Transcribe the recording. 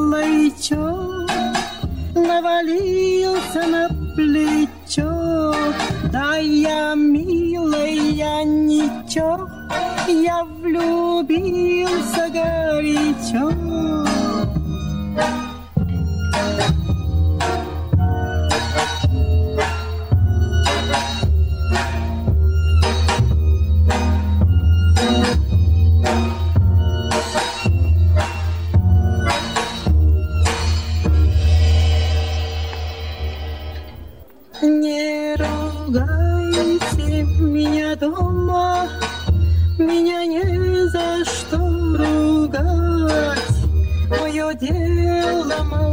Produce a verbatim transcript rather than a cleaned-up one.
милый-чо навалился на плечо. Да я, милая, ничего, я влюбился горячо. Не ругайте меня дома, меня не за что ругать. Мое дело,